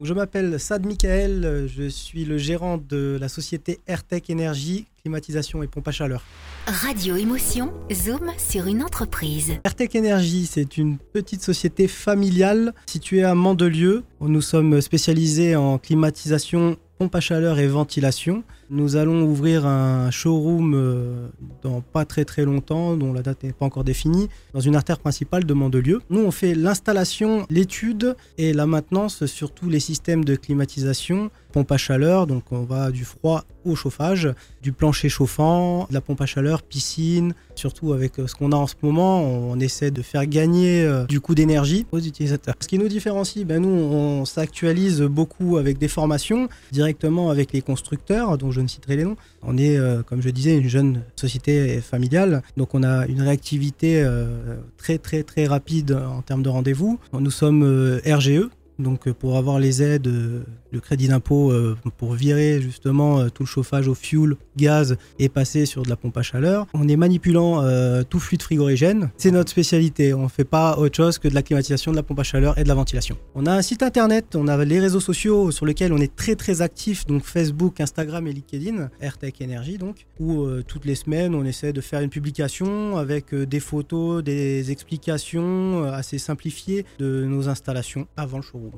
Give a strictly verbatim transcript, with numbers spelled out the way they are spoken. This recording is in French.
Je m'appelle Saad Michael, je suis le gérant de la société Airtech Énergie, climatisation et pompe à chaleur. Radio Émotion, zoom sur une entreprise. Airtech Énergie, c'est une petite société familiale située à Mandelieu. Nous sommes spécialisés en climatisation, pompe à chaleur et ventilation. Nous allons ouvrir un showroom dans pas très très longtemps, dont la date n'est pas encore définie, dans une artère principale de Mandelieu. Nous, on fait l'installation, l'étude et la maintenance sur tous les systèmes de climatisation, pompe à chaleur, donc on va du froid au chauffage, du plancher chauffant, de la pompe à chaleur, piscine. Surtout avec ce qu'on a en ce moment, on essaie de faire gagner du coût d'énergie aux utilisateurs. Ce qui nous différencie, ben nous, on s'actualise beaucoup avec des formations, directement avec les constructeurs, dont je ne citerai les noms. On est, euh, comme je disais, une jeune société familiale, donc on a une réactivité euh, très très très rapide en termes de rendez-vous. Nous sommes euh, R G E, donc pour avoir les aides, euh, le crédit d'impôt euh, pour virer justement euh, tout le chauffage au fioul, gaz et passer sur de la pompe à chaleur. On est manipulant euh, tout fluide frigorigène, c'est notre spécialité. On ne fait pas autre chose que de la climatisation, de la pompe à chaleur et de la ventilation. On a un site internet, on a les réseaux sociaux sur lesquels on est très très actif, donc Facebook, Instagram et LinkedIn, Airtech Énergie donc, où euh, toutes les semaines on essaie de faire une publication avec euh, des photos, des explications euh, assez simplifiées de nos installations avant le showroom.